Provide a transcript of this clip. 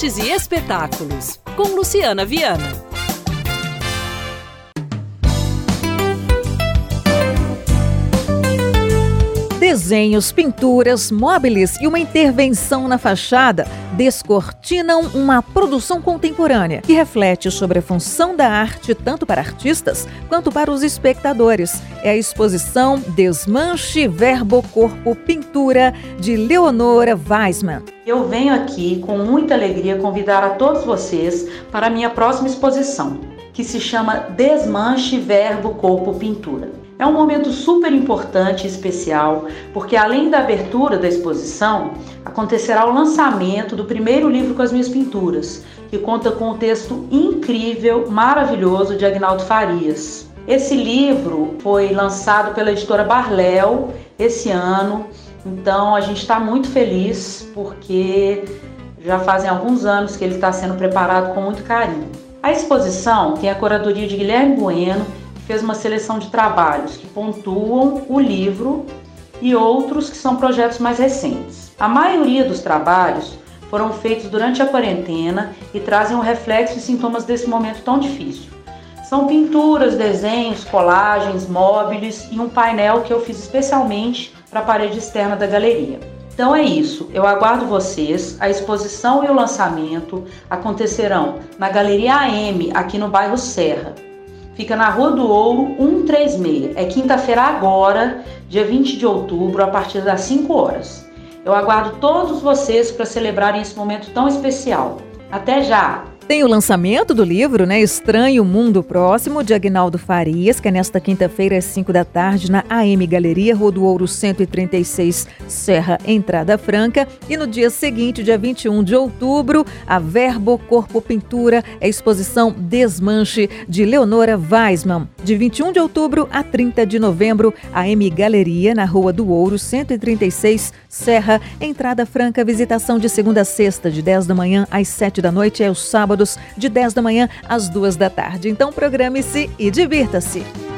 Artes e Espetáculos, com Luciana Viana. Desenhos, pinturas, móveis e uma intervenção na fachada descortinam uma produção contemporânea que reflete sobre a função da arte tanto para artistas quanto para os espectadores. É a exposição Desmanche, Verbo, Corpo, Pintura, de Leonora Weissman. Eu venho aqui com muita alegria convidar a todos vocês para a minha próxima exposição, que se chama Desmanche, Verbo, Corpo, Pintura. É um momento super importante e especial, porque além da abertura da exposição, acontecerá o lançamento do primeiro livro com as minhas pinturas, que conta com um texto incrível, maravilhoso de Aguinaldo Farias. Esse livro foi lançado pela editora Barléu esse ano, então a gente está muito feliz, porque já fazem alguns anos que ele está sendo preparado com muito carinho. A exposição tem a curadoria de Guilherme Bueno, fez uma seleção de trabalhos que pontuam o livro e outros que são projetos mais recentes. A maioria dos trabalhos foram feitos durante a quarentena e trazem um reflexo e sintomas desse momento tão difícil. São pinturas, desenhos, colagens, móveis e um painel que eu fiz especialmente para a parede externa da galeria. Então é isso, eu aguardo vocês. A exposição e o lançamento acontecerão na Galeria AM, aqui no bairro Serra. Fica na Rua do Ouro 136. É quinta-feira agora, dia 20 de outubro, a partir das 5 horas. Eu aguardo todos vocês para celebrarem esse momento tão especial. Até já! Tem o lançamento do livro, Estranho Mundo Próximo, de Aguinaldo Farias, que é nesta quinta-feira às 5 da tarde na AM Galeria, Rua do Ouro 136, Serra, Entrada Franca. E no dia seguinte, dia 21 de outubro, a Verbo, Corpo, Pintura, é a exposição Desmanche, de Leonora Weissman. De 21 de outubro a 30 de novembro, AM Galeria, na Rua do Ouro 136, Serra, Entrada Franca. Visitação de segunda a sexta, de 10 da manhã às 7 da noite, é o sábado de 10 da manhã às 2 da tarde. Então programe-se e divirta-se!